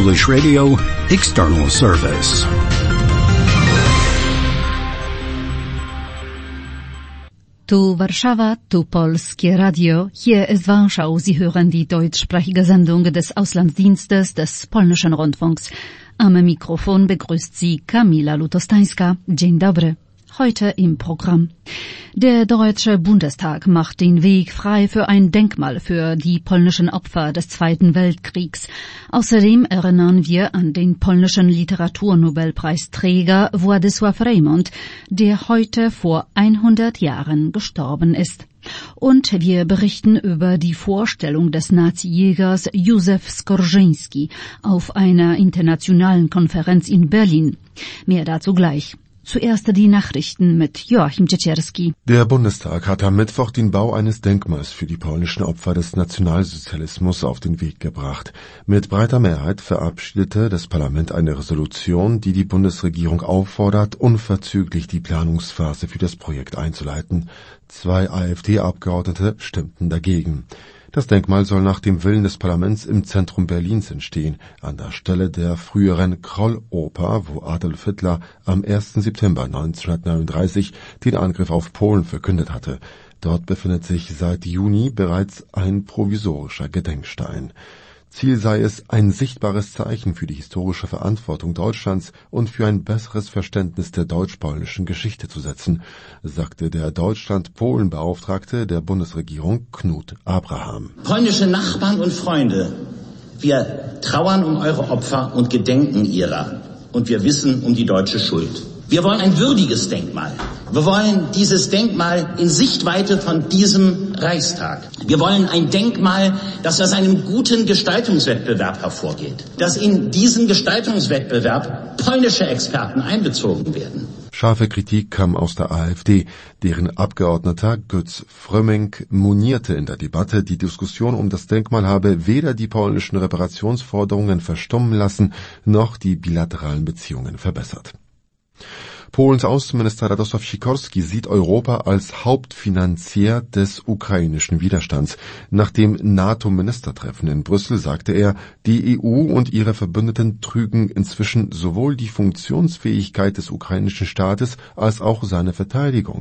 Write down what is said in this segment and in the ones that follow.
Polish Radio External Service. Tu Warszawa, tu Polskie Radio. Hier ist Warschau. Sie hören die deutschsprachige Sendung des Auslandsdienstes des polnischen Rundfunks. Am Mikrofon begrüßt Sie Kamila Lutostańska. Dzień dobry. Heute im Programm. Der Deutsche Bundestag macht den Weg frei für ein Denkmal für die polnischen Opfer des Zweiten Weltkriegs. Außerdem erinnern wir an den polnischen Literaturnobelpreisträger Władysław Reymont, der heute vor 100 Jahren gestorben ist. Und wir berichten über die Vorstellung des Nazi-Jägers Józef Skorzyński auf einer internationalen Konferenz in Berlin. Mehr dazu gleich. Zuerst die Nachrichten mit Joachim Ciecierski. Der Bundestag hat am Mittwoch den Bau eines Denkmals für die polnischen Opfer des Nationalsozialismus auf den Weg gebracht. Mit breiter Mehrheit verabschiedete das Parlament eine Resolution, die die Bundesregierung auffordert, unverzüglich die Planungsphase für das Projekt einzuleiten. 2 AfD-Abgeordnete stimmten dagegen. Das Denkmal soll nach dem Willen des Parlaments im Zentrum Berlins entstehen, an der Stelle der früheren Kroll-Oper, wo Adolf Hitler am 1. September 1939 den Angriff auf Polen verkündet hatte. Dort befindet sich seit Juni bereits ein provisorischer Gedenkstein. Ziel sei es, ein sichtbares Zeichen für die historische Verantwortung Deutschlands und für ein besseres Verständnis der deutsch-polnischen Geschichte zu setzen, sagte der Deutschland-Polen-Beauftragte der Bundesregierung Knut Abraham. Polnische Nachbarn und Freunde, wir trauern um eure Opfer und gedenken ihrer. Und wir wissen um die deutsche Schuld. Wir wollen ein würdiges Denkmal. Wir wollen dieses Denkmal in Sichtweite von diesem Reichstag. Wir wollen ein Denkmal, das aus einem guten Gestaltungswettbewerb hervorgeht. Dass in diesen Gestaltungswettbewerb polnische Experten einbezogen werden. Scharfe Kritik kam aus der AfD. Deren Abgeordneter Götz Frömming monierte in der Debatte, die Diskussion um das Denkmal habe weder die polnischen Reparationsforderungen verstummen lassen, noch die bilateralen Beziehungen verbessert. Polens Außenminister Radosław Sikorski sieht Europa als Hauptfinanzier des ukrainischen Widerstands. Nach dem NATO-Ministertreffen in Brüssel sagte er, die EU und ihre Verbündeten trügen inzwischen sowohl die Funktionsfähigkeit des ukrainischen Staates als auch seine Verteidigung.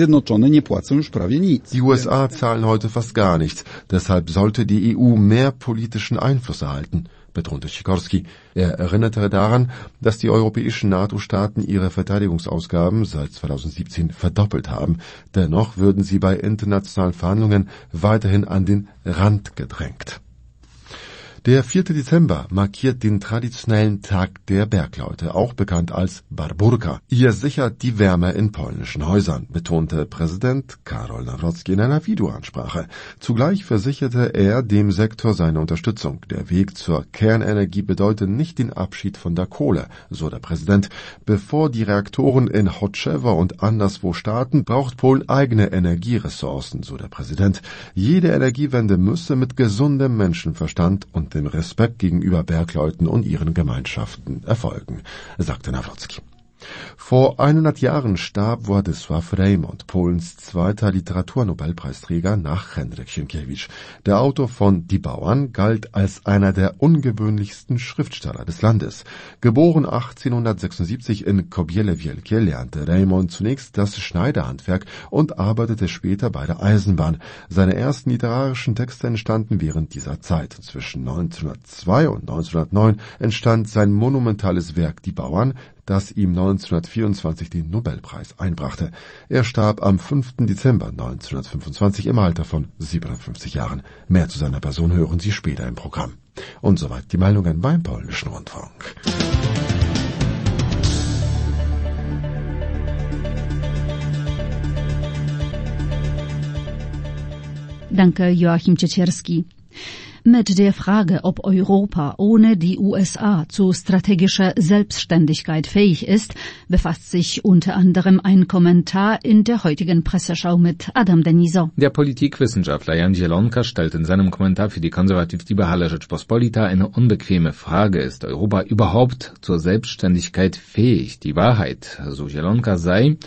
Die USA zahlen heute fast gar nichts, deshalb sollte die EU mehr politischen Einfluss erhalten, betonte Sikorski. Er erinnerte daran, dass die europäischen NATO-Staaten ihre Verteidigungsausgaben seit 2017 verdoppelt haben. Dennoch würden sie bei internationalen Verhandlungen weiterhin an den Rand gedrängt. Der 4. Dezember markiert den traditionellen Tag der Bergleute, auch bekannt als Barburka. Ihr sichert die Wärme in polnischen Häusern, betonte Präsident Karol Nawrocki in einer Videoansprache. Zugleich versicherte er dem Sektor seine Unterstützung. Der Weg zur Kernenergie bedeutet nicht den Abschied von der Kohle, so der Präsident. Bevor die Reaktoren in Choczewo und anderswo starten, braucht Polen eigene Energieressourcen, so der Präsident. Jede Energiewende müsse mit gesundem Menschenverstand und dem Respekt gegenüber Bergleuten und ihren Gemeinschaften erfolgen, sagte Nawrocki. Vor 100 Jahren starb Władysław Reymont, Polens zweiter Literaturnobelpreisträger nach Henryk Sienkiewicz. Der Autor von Die Bauern galt als einer der ungewöhnlichsten Schriftsteller des Landes. Geboren 1876 in Kobiele Wielkie, lernte Reymont zunächst das Schneiderhandwerk und arbeitete später bei der Eisenbahn. Seine ersten literarischen Texte entstanden während dieser Zeit. Zwischen 1902 und 1909 entstand sein monumentales Werk Die Bauern, das ihm 1924 den Nobelpreis einbrachte. Er starb am 5. Dezember 1925 im Alter von 57 Jahren. Mehr zu seiner Person hören Sie später im Programm. Und soweit die Meldungen beim Polnischen Rundfunk. Danke, Joachim Ciecierski. Mit der Frage, ob Europa ohne die USA zu strategischer Selbstständigkeit fähig ist, befasst sich unter anderem ein Kommentar in der heutigen Presseschau mit Adam Deniso. Der Politikwissenschaftler Jan Zielonka stellt in seinem Kommentar für die konservativ-liberale Rzeczpospolita eine unbequeme Frage: Ist Europa überhaupt zur Selbstständigkeit fähig? Die Wahrheit, so Zielonka, sei,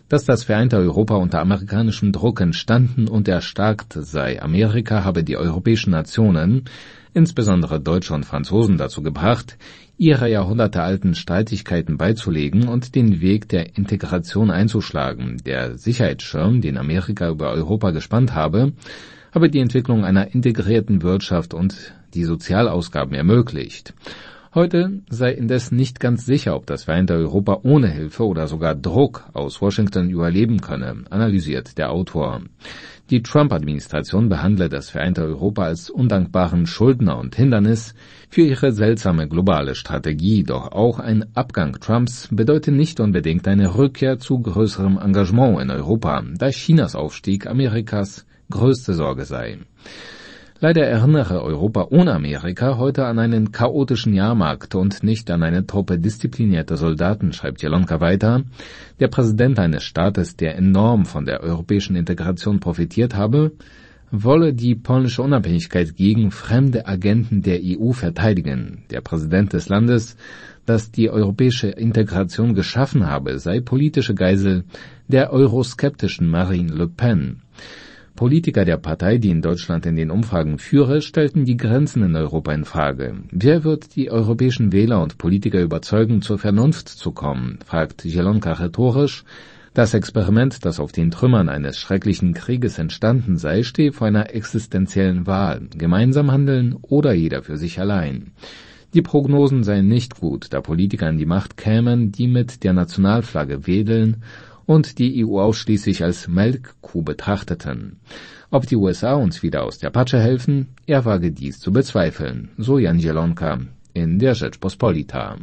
dass das vereinte Europa unter amerikanischem Druck entstanden und erstarkt sei. Amerika habe die europäischen Nationen, insbesondere Deutsche und Franzosen, dazu gebracht, ihre jahrhundertealten Streitigkeiten beizulegen und den Weg der Integration einzuschlagen. Der Sicherheitsschirm, den Amerika über Europa gespannt habe die Entwicklung einer integrierten Wirtschaft und die Sozialausgaben ermöglicht. Heute sei indes nicht ganz sicher, ob das vereinte Europa ohne Hilfe oder sogar Druck aus Washington überleben könne, analysiert der Autor. Die Trump-Administration behandle das vereinte Europa als undankbaren Schuldner und Hindernis für ihre seltsame globale Strategie, doch auch ein Abgang Trumps bedeute nicht unbedingt eine Rückkehr zu größerem Engagement in Europa, da Chinas Aufstieg Amerikas größte Sorge sei. Leider erinnere Europa ohne Amerika heute an einen chaotischen Jahrmarkt und nicht an eine Truppe disziplinierter Soldaten, schreibt Jelonka weiter. Der Präsident eines Staates, der enorm von der europäischen Integration profitiert habe, wolle die polnische Unabhängigkeit gegen fremde Agenten der EU verteidigen. Der Präsident des Landes, das die europäische Integration geschaffen habe, sei politische Geisel der euroskeptischen Marine Le Pen. Politiker der Partei, die in Deutschland in den Umfragen führe, stellten die Grenzen in Europa in Frage. Wer wird die europäischen Wähler und Politiker überzeugen, zur Vernunft zu kommen, fragt Jelonka rhetorisch. Das Experiment, das auf den Trümmern eines schrecklichen Krieges entstanden sei, stehe vor einer existenziellen Wahl. Gemeinsam handeln oder jeder für sich allein. Die Prognosen seien nicht gut, da Politiker an die Macht kämen, die mit der Nationalflagge wedeln und die EU ausschließlich als Melkkuh betrachteten. Ob die USA uns wieder aus der Patsche helfen, er wage dies zu bezweifeln, so Jan Jelonka in der Rzeczpospolita.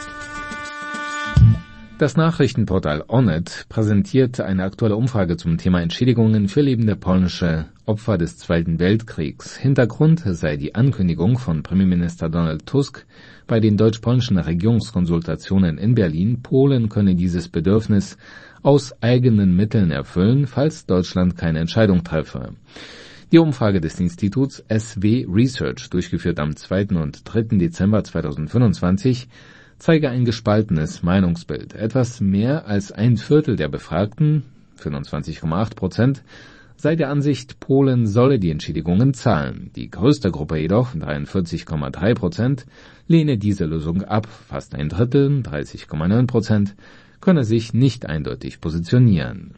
Das Nachrichtenportal Onet präsentiert eine aktuelle Umfrage zum Thema Entschädigungen für lebende polnische Opfer des Zweiten Weltkriegs. Hintergrund sei die Ankündigung von Premierminister Donald Tusk bei den deutsch-polnischen Regierungskonsultationen in Berlin, Polen könne dieses Bedürfnis aus eigenen Mitteln erfüllen, falls Deutschland keine Entscheidung treffe. Die Umfrage des Instituts SW Research, durchgeführt am 2. und 3. Dezember 2025, zeige ein gespaltenes Meinungsbild. Etwas mehr als ein Viertel der Befragten, 25,8%, sei der Ansicht, Polen solle die Entschädigungen zahlen. Die größte Gruppe jedoch, 43,3%, lehne diese Lösung ab. Fast ein Drittel, 30,9%, könne sich nicht eindeutig positionieren.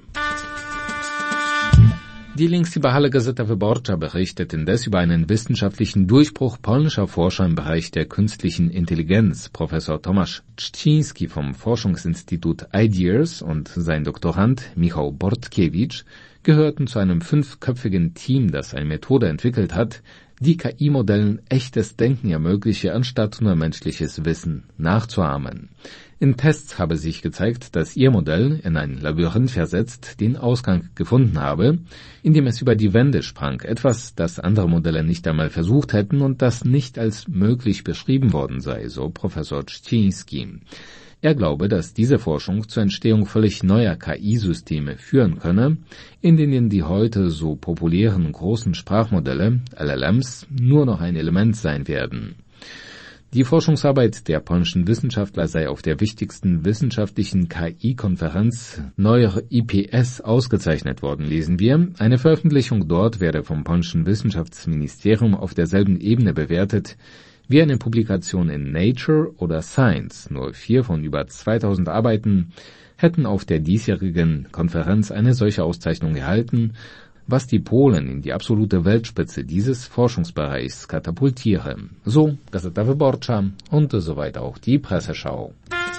Die Linksliberale Gazeta Wyborcza berichtet indes über einen wissenschaftlichen Durchbruch polnischer Forscher im Bereich der künstlichen Intelligenz. Professor Tomasz Czciński vom Forschungsinstitut IDEAS und sein Doktorand Michał Bortkiewicz gehörten zu einem 5-köpfigen Team, das eine Methode entwickelt hat, die KI-Modellen echtes Denken ermögliche, anstatt nur menschliches Wissen nachzuahmen. In Tests habe sich gezeigt, dass ihr Modell, in ein Labyrinth versetzt, den Ausgang gefunden habe, indem es über die Wände sprang, etwas, das andere Modelle nicht einmal versucht hätten und das nicht als möglich beschrieben worden sei, so Professor Czciński. Er glaube, dass diese Forschung zur Entstehung völlig neuer KI-Systeme führen könne, in denen die heute so populären großen Sprachmodelle, LLMs, nur noch ein Element sein werden. Die Forschungsarbeit der polnischen Wissenschaftler sei auf der wichtigsten wissenschaftlichen KI-Konferenz Neuer IPS ausgezeichnet worden, lesen wir. Eine Veröffentlichung dort werde vom polnischen Wissenschaftsministerium auf derselben Ebene bewertet wie eine Publikation in Nature oder Science. Nur 4 von über 2000 Arbeiten hätten auf der diesjährigen Konferenz eine solche Auszeichnung erhalten, was die Polen in die absolute Weltspitze dieses Forschungsbereichs katapultiere. So Gazeta Wyborcza und soweit auch die Presseschau.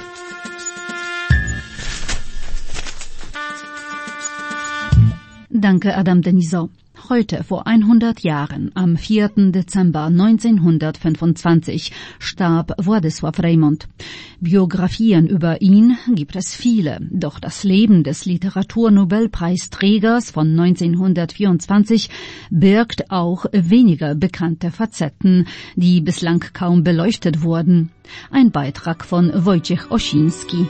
Danke, Adam Denisot. Heute vor 100 Jahren, am 4. Dezember 1925, starb Władysław Reymont. Biografien über ihn gibt es viele, doch das Leben des Literaturnobelpreisträgers von 1924 birgt auch weniger bekannte Facetten, die bislang kaum beleuchtet wurden. Ein Beitrag von Wojciech Osiński.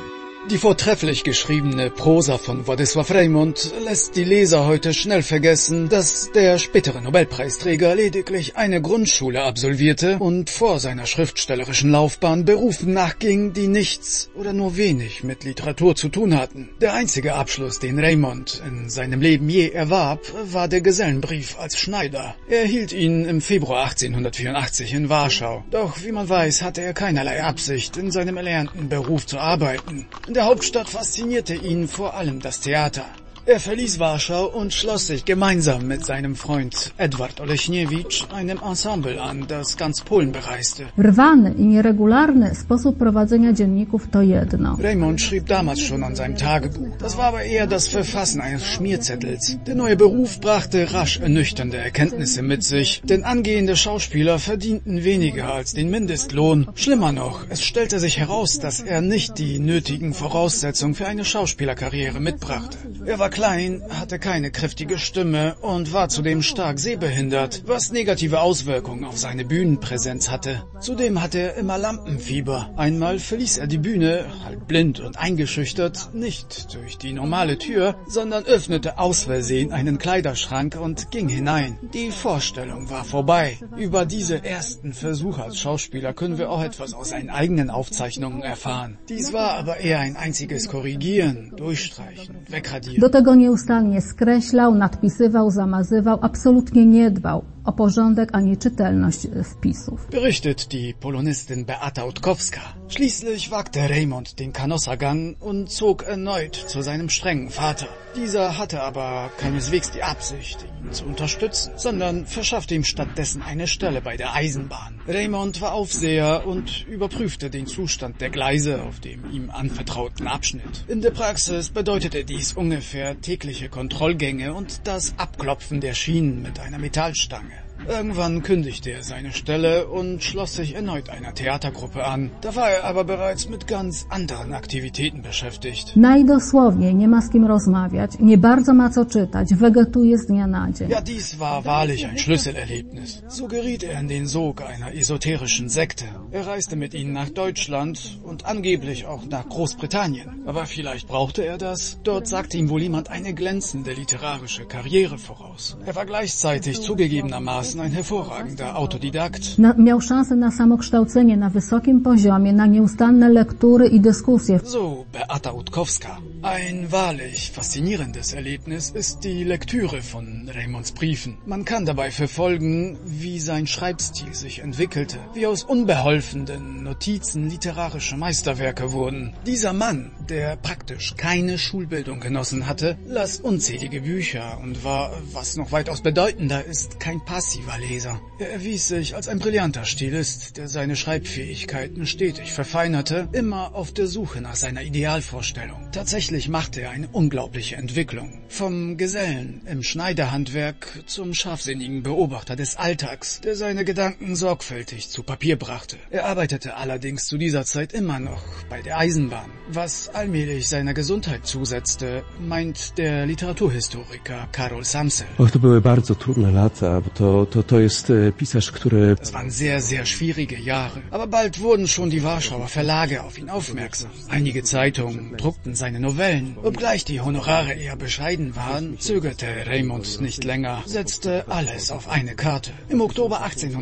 Die vortrefflich geschriebene Prosa von Władysław Reymont lässt die Leser heute schnell vergessen, dass der spätere Nobelpreisträger lediglich eine Grundschule absolvierte und vor seiner schriftstellerischen Laufbahn Berufen nachging, die nichts oder nur wenig mit Literatur zu tun hatten. Der einzige Abschluss, den Reymont in seinem Leben je erwarb, war der Gesellenbrief als Schneider. Er erhielt ihn im Februar 1884 in Warschau. Doch wie man weiß, hatte er keinerlei Absicht, in seinem erlernten Beruf zu arbeiten. In der Hauptstadt faszinierte ihn vor allem das Theater. Er verließ Warschau und schloss sich gemeinsam mit seinem Freund Edward Oleśniewicz einem Ensemble an, das ganz Polen bereiste. Rwany i nieregularny sposób prowadzenia dzienników to jedno. Reymont schrieb damals schon an seinem Tagebuch. Das war aber eher das Verfassen eines Schmierzettels. Der neue Beruf brachte rasch ernüchternde Erkenntnisse mit sich, denn angehende Schauspieler verdienten weniger als den Mindestlohn. Schlimmer noch, es stellte sich heraus, dass er nicht die nötigen Voraussetzungen für eine Schauspielerkarriere mitbrachte. Er war klein, hatte keine kräftige Stimme und war zudem stark sehbehindert, was negative Auswirkungen auf seine Bühnenpräsenz hatte. Zudem hatte er immer Lampenfieber. Einmal verließ er die Bühne, halb blind und eingeschüchtert, nicht durch die normale Tür, sondern öffnete aus Versehen einen Kleiderschrank und ging hinein. Die Vorstellung war vorbei. Über diese ersten Versuche als Schauspieler können wir auch etwas aus seinen eigenen Aufzeichnungen erfahren. Dies war aber eher ein einziges Korrigieren, Durchstreichen, Wegradieren. Do tego nieustannie skreślał, nadpisywał, zamazywał, absolutnie nie dbał o porządek ani czytelność wpisów. Berichtet die Polonistin Beata Utkowska. Schließlich wagte Reymont den Kanossagang und zog erneut zu seinem strengen Vater. Dieser hatte aber keineswegs die Absicht, ihn zu unterstützen, sondern verschaffte ihm stattdessen eine Stelle bei der Eisenbahn. Reymont war Aufseher und überprüfte den Zustand der Gleise auf dem ihm anvertrauten Abschnitt. In der Praxis bedeutete dies ungefähr tägliche Kontrollgänge und das Abklopfen der Schienen mit einer Metallstange. Irgendwann kündigte er seine Stelle und schloss sich erneut einer Theatergruppe an. Da war er aber bereits mit ganz anderen Aktivitäten beschäftigt. Najdosłowniej nie ma z kim rozmawiać, nie bardzo ma co czytać, wegetuje z dnia na dzień. Ja, dies war wahrlich ein Schlüsselerlebnis. So geriet er in den Sog einer esoterischen Sekte. Er reiste mit ihnen nach Deutschland und angeblich auch nach Großbritannien. Aber vielleicht brauchte er das. Dort sagte ihm wohl jemand eine glänzende literarische Karriere voraus. Er war gleichzeitig zugegebenermaßen ein hervorragender Autodidakt. Miał szansę na samokształcenie na wysokim poziomie, na nieustanne lektury i dyskusje. So Beata Utkowska. Ein wahrlich faszinierendes Erlebnis ist die Lektüre von Reymonts Briefen. Man kann dabei verfolgen, wie sein Schreibstil sich entwickelte, wie aus unbeholfenen Notizen literarische Meisterwerke wurden. Dieser Mann, der praktisch keine Schulbildung genossen hatte, las unzählige Bücher und war, was noch weitaus bedeutender ist, kein passiver Leser. Er erwies sich als ein brillanter Stilist, der seine Schreibfähigkeiten stetig verfeinerte, immer auf der Suche nach seiner Idealvorstellung. Tatsächlich machte er eine unglaubliche Entwicklung. Vom Gesellen im Schneiderhandwerk zum scharfsinnigen Beobachter des Alltags, der seine Gedanken sorgfältig zu Papier brachte. Er arbeitete allerdings zu dieser Zeit immer noch bei der Eisenbahn, was allmählich seiner Gesundheit zusetzte, meint der Literaturhistoriker Karol Samsel. To były bardzo trudne lata, bo to jest pisarz, który... Das waren sehr, sehr schwierige Jahre. Aber bald wurden schon die Warschauer Verlage auf ihn aufmerksam. Einige Zeitungen druckten seine Novellen. Obgleich die Honorare eher bescheiden waren, zögerte Reymont nicht länger, setzte alles auf eine Karte. Im Oktober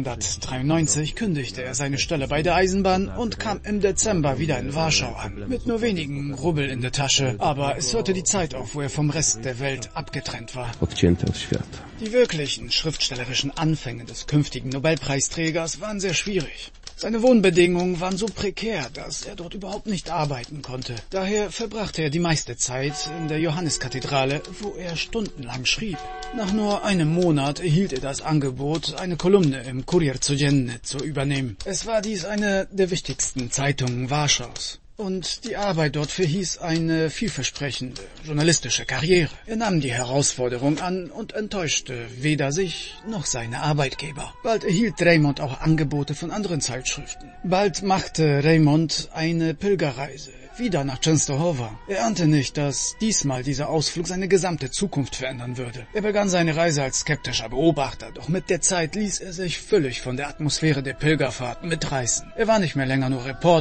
1893 kündigte er seine Stelle bei der Eisenbahn und kam im Dezember wieder in Warschau an. Mit nur wenigen Rubel in der Tasche, aber es hörte die Zeit auf, wo er vom Rest der Welt abgetrennt war. Odcięty od świata. Die wirklichen schriftstellerischen Anfänge des künftigen Nobelpreisträgers waren sehr schwierig. Seine Wohnbedingungen waren so prekär, dass er dort überhaupt nicht arbeiten konnte. Daher verbrachte er die meiste Zeit in der Johanniskathedrale, wo er stundenlang schrieb. Nach nur einem Monat erhielt er das Angebot, eine Kolumne im Kurier Codzienny zu übernehmen. Es war dies eine der wichtigsten Zeitungen Warschaus. Und die Arbeit dort verhieß eine vielversprechende journalistische Karriere. Er nahm die Herausforderung an und enttäuschte weder sich noch seine Arbeitgeber. Bald erhielt Reymont auch Angebote von anderen Zeitschriften. Bald machte Reymont eine Pilgerreise wieder nach Częstochowa. Er ahnte nicht, dass diesmal dieser Ausflug seine gesamte Zukunft verändern würde. Er begann seine Reise als skeptischer Beobachter, doch mit der Zeit ließ er sich völlig von der Atmosphäre der Pilgerfahrt mitreißen. Er war nicht mehr länger nur Reporter.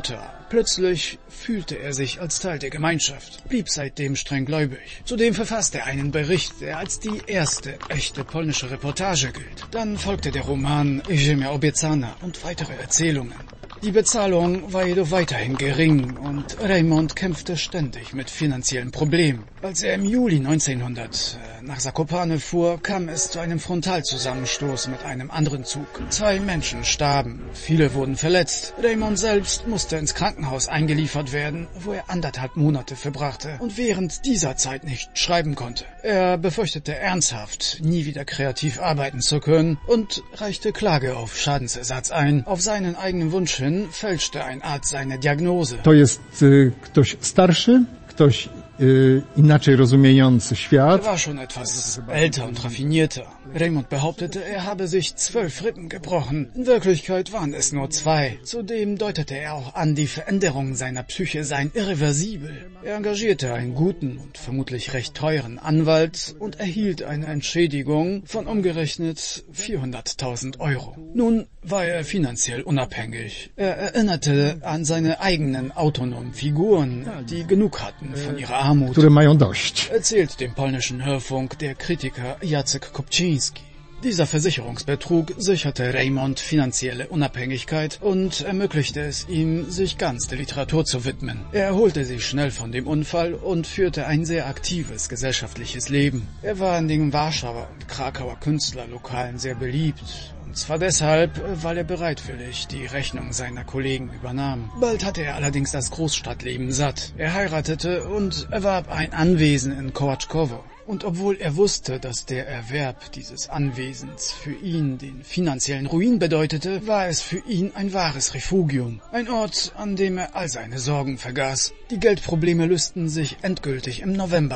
Plötzlich fühlte er sich als Teil der Gemeinschaft, blieb seitdem streng gläubig. Zudem verfasste er einen Bericht, der als die erste echte polnische Reportage gilt. Dann folgte der Roman Ziemia Obiecana und weitere Erzählungen. Die Bezahlung war jedoch weiterhin gering und Raymond kämpfte ständig mit finanziellen Problemen. Als er im Juli 1900 nach Zakopane fuhr, kam es zu einem Frontalzusammenstoß mit einem anderen Zug. 2 Menschen starben, viele wurden verletzt. Raymond selbst musste ins Krankenhaus eingeliefert werden, wo er 1,5 Monate verbrachte und während dieser Zeit nicht schreiben konnte. Er befürchtete ernsthaft, nie wieder kreativ arbeiten zu können und reichte Klage auf Schadensersatz ein. Auf seinen eigenen Wunsch hin fälschte ein Arzt seine Diagnose. To jest ktoś starszy, ktoś inaczej rozumiejący świat. Er war schon etwas älter und raffinierter. Raymond behauptete, er habe sich 12 Rippen gebrochen. In Wirklichkeit waren es nur 2. Zudem deutete er auch an, die Veränderungen seiner Psyche seien irreversibel. Er engagierte einen guten und vermutlich recht teuren Anwalt und erhielt eine Entschädigung von umgerechnet 400.000 Euro. Nun war er finanziell unabhängig. Er erinnerte an seine eigenen autonomen Figuren, die genug hatten von ihrer Armut. Które mają dość. Erzählt dem polnischen Hörfunk der Kritiker Jacek Kopczyński. Dieser Versicherungsbetrug sicherte Raymond finanzielle Unabhängigkeit und ermöglichte es ihm, sich ganz der Literatur zu widmen. Er erholte sich schnell von dem Unfall und führte ein sehr aktives gesellschaftliches Leben. Er war in den Warschauer und Krakauer Künstlerlokalen sehr beliebt. Und zwar deshalb, weil er bereitwillig die Rechnung seiner Kollegen übernahm. Bald hatte er allerdings das Großstadtleben satt. Er heiratete und erwarb ein Anwesen in Kołaczkowo. Und obwohl er wusste, dass der Erwerb dieses Anwesens für ihn den finanziellen Ruin bedeutete, war es für ihn ein wahres Refugium. Ein Ort, an dem er all seine Sorgen vergaß. Die Geldprobleme lösten sich endgültig im November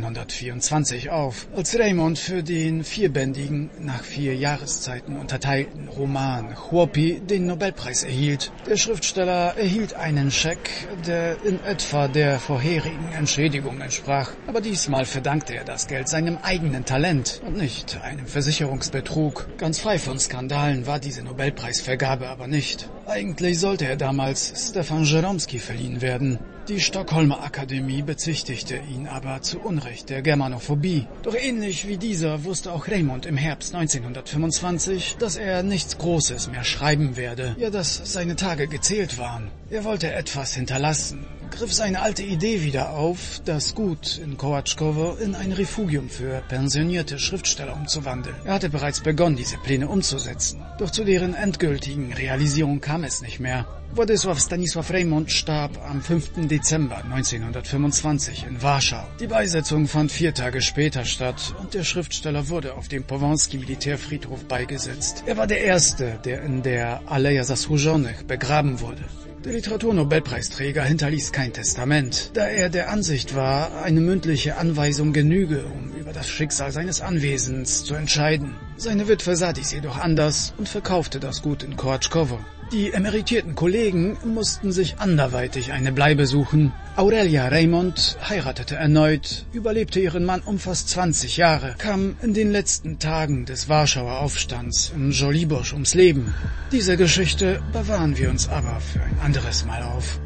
1924 auf, als Raymond für den 4-bändigen, nach 4 Jahreszeiten unterteilten Roman Chłopi den Nobelpreis erhielt. Der Schriftsteller erhielt einen Scheck, der in etwa der vorherigen Entschädigung entsprach, aber diesmal verdankte er das Geld seinem eigenen Talent und nicht einem Versicherungsbetrug. Ganz frei von Skandalen war diese Nobelpreisvergabe aber nicht. Eigentlich sollte er damals Stefan Żeromski verliehen werden. Die Stockholmer Akademie bezichtigte ihn aber zu Unrecht der Germanophobie. Doch ähnlich wie dieser wusste auch Raymond im Herbst 1925, dass er nichts Großes mehr schreiben werde, ja, dass seine Tage gezählt waren. Er wollte etwas hinterlassen, griff seine alte Idee wieder auf, das Gut in Kołaczkowo in ein Refugium für pensionierte Schriftsteller umzuwandeln. Er hatte bereits begonnen, diese Pläne umzusetzen, doch zu deren endgültigen Realisierung kam es nicht mehr. Władysław Stanisław Raymond starb am 5. Dezember 1925 in Warschau. Die Beisetzung fand 4 Tage später statt und der Schriftsteller wurde auf dem Powązki Militärfriedhof beigesetzt. Er war der Erste, der in der Aleja Zasłużonych begraben wurde. Der Literaturnobelpreisträger hinterließ kein Testament, da er der Ansicht war, eine mündliche Anweisung genüge, um über das Schicksal seines Anwesens zu entscheiden. Seine Witwe sah dies jedoch anders und verkaufte das Gut in Kołaczkowo. Die emeritierten Kollegen mussten sich anderweitig eine Bleibe suchen. Aurelia Raymond heiratete erneut, überlebte ihren Mann um fast 20 Jahre, kam in den letzten Tagen des Warschauer Aufstands in Żoliborz ums Leben. Diese Geschichte bewahren wir uns aber für ein anderes Mal auf.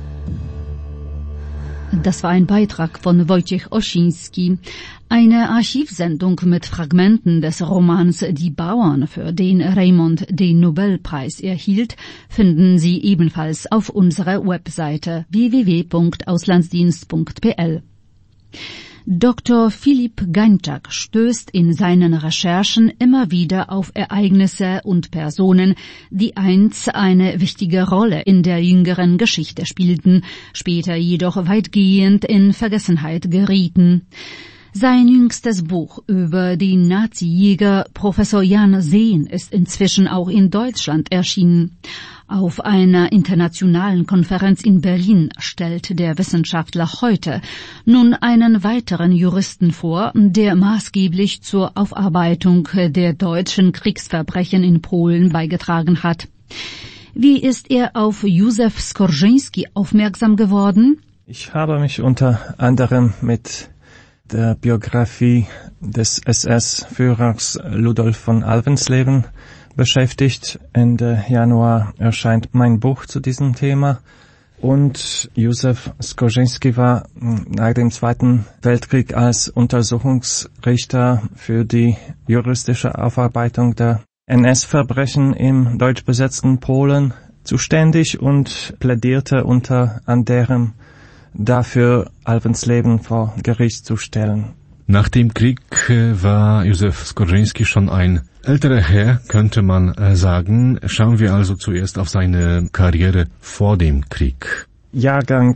Das war ein Beitrag von Wojciech Osiński. Eine Archivsendung mit Fragmenten des Romans Die Bauern, für den Raymond den Nobelpreis erhielt, finden Sie ebenfalls auf unserer Webseite www.auslandsdienst.pl. Dr. Filip Gańczak stößt in seinen Recherchen immer wieder auf Ereignisse und Personen, die einst eine wichtige Rolle in der jüngeren Geschichte spielten, später jedoch weitgehend in Vergessenheit gerieten. Sein jüngstes Buch über den Nazi-Jäger Professor Jan Sehn ist inzwischen auch in Deutschland erschienen. Auf einer internationalen Konferenz in Berlin stellt der Wissenschaftler heute nun einen weiteren Juristen vor, der maßgeblich zur Aufarbeitung der deutschen Kriegsverbrechen in Polen beigetragen hat. Wie ist er auf Józef Skorzyński aufmerksam geworden? Ich habe mich unter anderem mit der Biografie des SS-Führers Ludolf von Alvensleben beschäftigt. Ende Januar erscheint mein Buch zu diesem Thema. Und Józef Skorzynski war nach dem Zweiten Weltkrieg als Untersuchungsrichter für die juristische Aufarbeitung der NS-Verbrechen im deutsch besetzten Polen zuständig und plädierte unter anderem dafür, Alvensleben vor Gericht zu stellen. Nach dem Krieg war Józef Skorzynski schon ein älterer Herr, könnte man sagen. Schauen wir also zuerst auf seine Karriere vor dem Krieg. Jahrgang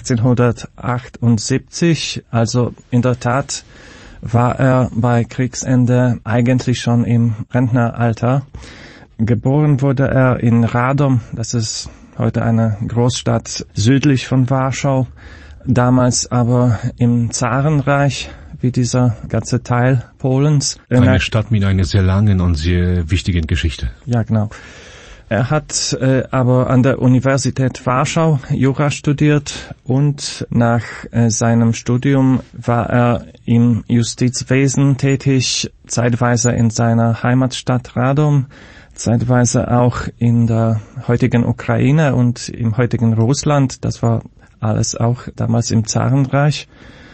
1878, also in der Tat war er bei Kriegsende eigentlich schon im Rentneralter. Geboren wurde er in Radom, das ist heute eine Großstadt südlich von Warschau, damals aber im Zarenreich, wie dieser ganze Teil Polens. Eine Stadt mit einer sehr langen und sehr wichtigen Geschichte. Ja, genau. Er hat aber an der Universität Warschau Jura studiert und nach seinem Studium war er im Justizwesen tätig, zeitweise in seiner Heimatstadt Radom, zeitweise auch in der heutigen Ukraine und im heutigen Russland. Das war alles auch damals im Zarenreich.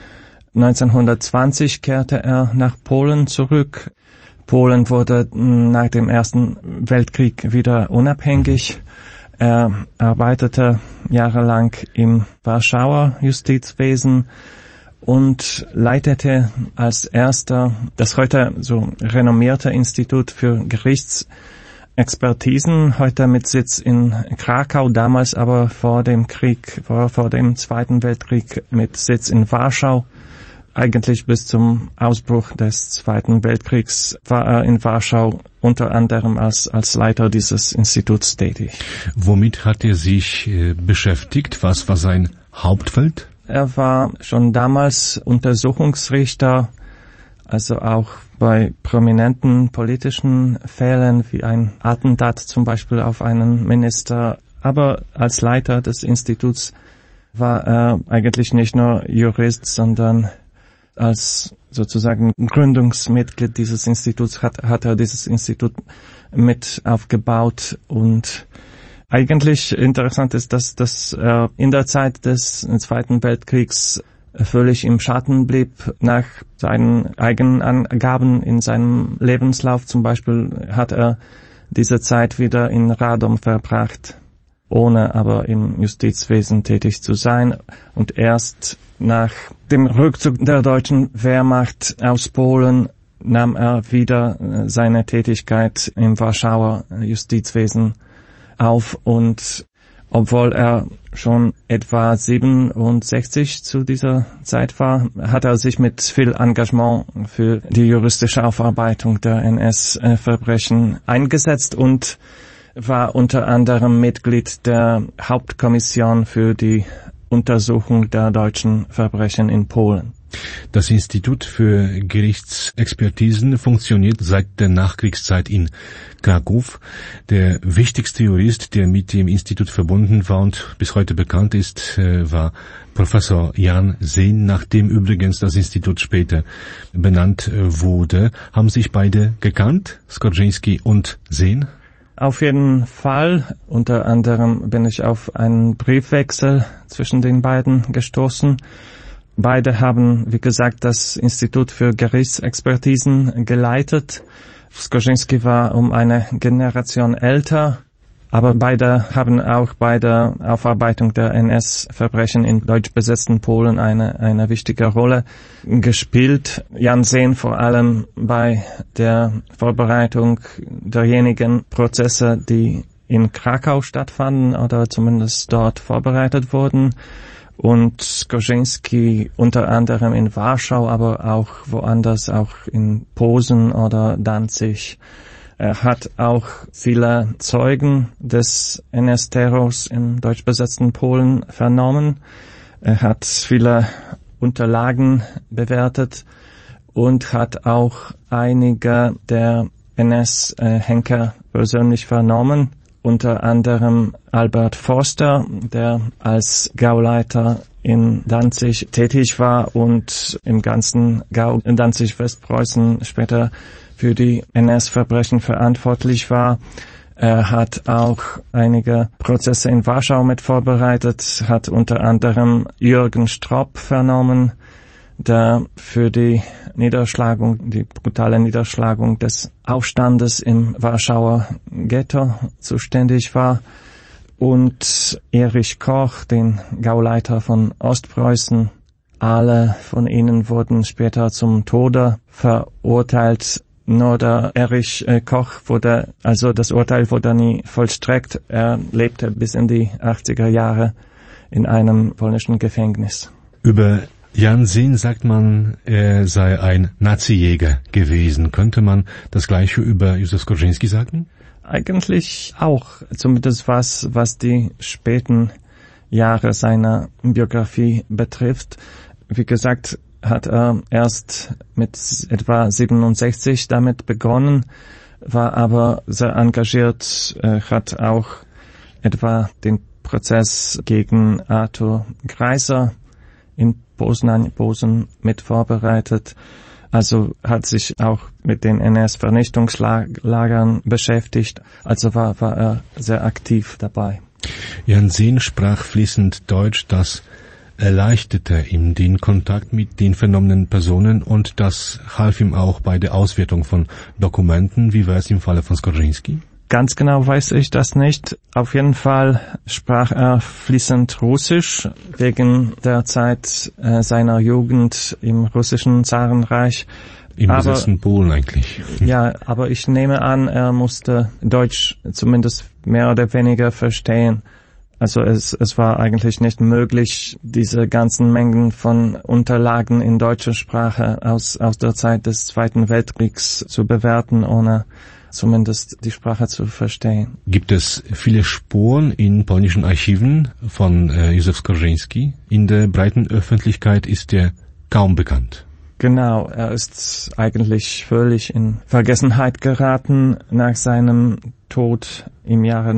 1920 kehrte er nach Polen zurück. Polen wurde nach dem Ersten Weltkrieg wieder unabhängig. Er arbeitete jahrelang im Warschauer Justizwesen und leitete als erster das heute so renommierte Institut für Gerichtsexpertisen, heute mit Sitz in Krakau, damals aber vor dem Zweiten Weltkrieg mit Sitz in Warschau. Eigentlich bis zum Ausbruch des Zweiten Weltkriegs war er in Warschau unter anderem als Leiter dieses Instituts tätig. Womit hat er sich beschäftigt? Was war sein Hauptfeld? Er war schon damals Untersuchungsrichter, also auch bei prominenten politischen Fällen wie ein Attentat zum Beispiel auf einen Minister. Aber als Leiter des Instituts war er eigentlich nicht nur Jurist, sondern als sozusagen Gründungsmitglied dieses Instituts hat er dieses Institut mit aufgebaut. Und eigentlich interessant ist, dass er in der Zeit des Zweiten Weltkriegs völlig im Schatten blieb. Nach seinen eigenen Angaben in seinem Lebenslauf zum Beispiel hat er diese Zeit wieder in Radom verbracht, ohne aber im Justizwesen tätig zu sein. Und erst nach dem Rückzug der deutschen Wehrmacht aus Polen nahm er wieder seine Tätigkeit im Warschauer Justizwesen auf. Und obwohl er schon etwa 67 zu dieser Zeit war, hat er sich mit viel Engagement für die juristische Aufarbeitung der NS-Verbrechen eingesetzt und war unter anderem Mitglied der Hauptkommission für die Untersuchung der deutschen Verbrechen in Polen. Das Institut für Gerichtsexpertisen funktioniert seit der Nachkriegszeit in Krakow. Der wichtigste Jurist, der mit dem Institut verbunden war und bis heute bekannt ist, war Professor Jan Sehn, nach dem übrigens das Institut später benannt wurde. Haben sich beide gekannt, Skorzynski und Sehn? Auf jeden Fall. Unter anderem bin ich auf einen Briefwechsel zwischen den beiden gestoßen. Beide haben, wie gesagt, das Institut für Gerichtsexpertisen geleitet. Skorzynski war um eine Generation älter, aber beide haben auch bei der Aufarbeitung der NS-Verbrechen in deutsch besetzten Polen eine wichtige Rolle gespielt. Jan Sehn vor allem bei der Vorbereitung derjenigen Prozesse, die in Krakau stattfanden oder zumindest dort vorbereitet wurden. Und Skorzynski unter anderem in Warschau, aber auch woanders, auch in Posen oder Danzig. Er hat auch viele Zeugen des NS-Terrors im deutsch besetzten Polen vernommen. Er hat viele Unterlagen bewertet und hat auch einige der NS-Henker persönlich vernommen. Unter anderem Albert Forster, der als Gauleiter in Danzig tätig war und im ganzen Gau in Danzig-Westpreußen später für die NS-Verbrechen verantwortlich war. Er hat auch einige Prozesse in Warschau mit vorbereitet, hat unter anderem Jürgen Stropp vernommen, der für die brutale Niederschlagung des Aufstandes im Warschauer Ghetto zuständig war, und Erich Koch, den Gauleiter von Ostpreußen. Alle von ihnen wurden später zum Tode verurteilt. Nur der Erich Koch das Urteil wurde nie vollstreckt. Er lebte bis in die 80er Jahre in einem polnischen Gefängnis. Über Jan Sen sagt man, er sei ein Nazi-Jäger gewesen. Könnte man das Gleiche über Józef Skorzyński sagen? Eigentlich auch, zumindest was die späten Jahre seiner Biografie betrifft. Wie gesagt, hat er erst mit etwa 67 damit begonnen, war aber sehr engagiert, hat auch etwa den Prozess gegen Arthur Greiser in Posen mit vorbereitet. Also hat sich auch mit den NS-Vernichtungslagern beschäftigt, also war er sehr aktiv dabei. Jan Sen sprach fließend Deutsch, das erleichterte ihm den Kontakt mit den vernommenen Personen und das half ihm auch bei der Auswertung von Dokumenten. Wie war es im Falle von Skorzyński? Ganz genau weiß ich das nicht. Auf jeden Fall sprach er fließend Russisch wegen der Zeit seiner Jugend im russischen Zarenreich. Im besetzten Polen eigentlich. Ja, aber ich nehme an, er musste Deutsch zumindest mehr oder weniger verstehen. Also es war eigentlich nicht möglich, diese ganzen Mengen von Unterlagen in deutscher Sprache aus der Zeit des Zweiten Weltkriegs zu bewerten, ohne zumindest die Sprache zu verstehen. Gibt es viele Spuren in polnischen Archiven von Józef Skorzyński? In der breiten Öffentlichkeit ist er kaum bekannt. Genau, er ist eigentlich völlig in Vergessenheit geraten nach seinem Tod im Jahre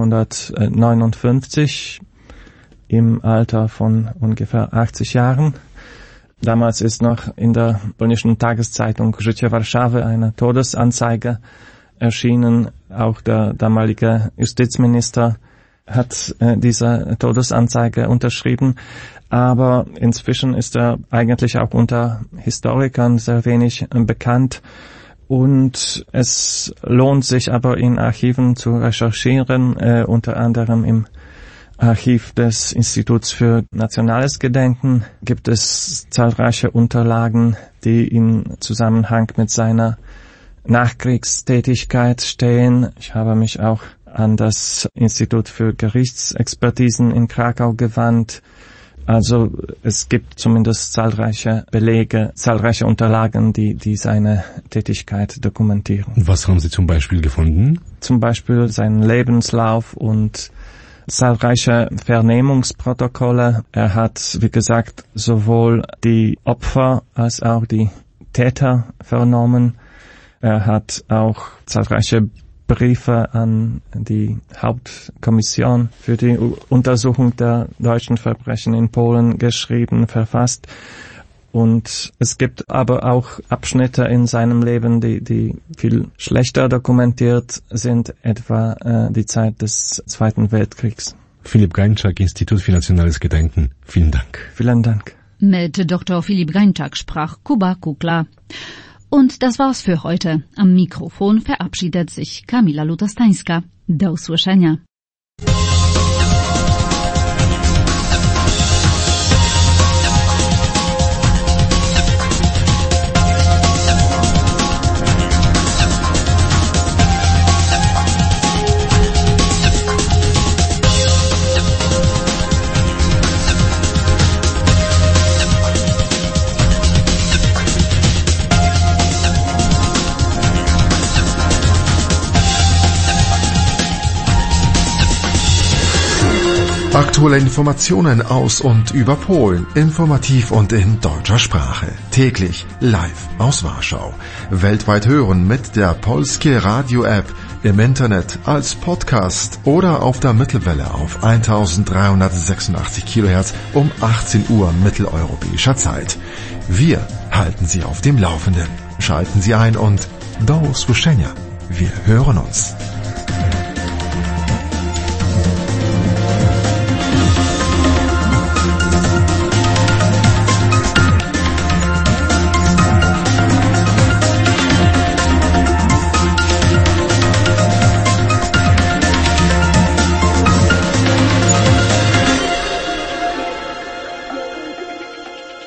1959 im Alter von ungefähr 80 Jahren. Damals ist noch in der polnischen Tageszeitung Życie Warszawy eine Todesanzeige erschienen. Auch der damalige Justizminister hat diese Todesanzeige unterschrieben. Aber inzwischen ist er eigentlich auch unter Historikern sehr wenig bekannt. Und es lohnt sich aber in Archiven zu recherchieren, unter anderem im Archiv des Instituts für Nationales Gedenken gibt es zahlreiche Unterlagen, die in Zusammenhang mit seiner Nachkriegstätigkeit stehen. Ich habe mich auch an das Institut für Gerichtsexpertisen in Krakau gewandt. Also es gibt zumindest zahlreiche Belege, zahlreiche Unterlagen, die seine Tätigkeit dokumentieren. Was haben Sie zum Beispiel gefunden? Zum Beispiel seinen Lebenslauf und zahlreiche Vernehmungsprotokolle. Er hat, wie gesagt, sowohl die Opfer als auch die Täter vernommen. Er hat auch zahlreiche Briefe an die Hauptkommission für die Untersuchung der deutschen Verbrechen in Polen geschrieben, verfasst. Und es gibt aber auch Abschnitte in seinem Leben, die viel schlechter dokumentiert sind, etwa die Zeit des Zweiten Weltkriegs. Filip Grańczak, Institut für Nationales Gedenken. Vielen Dank. Vielen Dank. Mit Dr. Filip Grańczak sprach Kuba Kukla. Und das war's für heute. Am Mikrofon verabschiedet sich Kamila Lutostańska. Do usłyszenia. Aktuelle Informationen aus und über Polen, informativ und in deutscher Sprache. Täglich live aus Warschau. Weltweit hören mit der Polskie Radio App, im Internet als Podcast oder auf der Mittelwelle auf 1386 kHz um 18 Uhr mitteleuropäischer Zeit. Wir halten Sie auf dem Laufenden. Schalten Sie ein und do usłyszenia. Wir hören uns.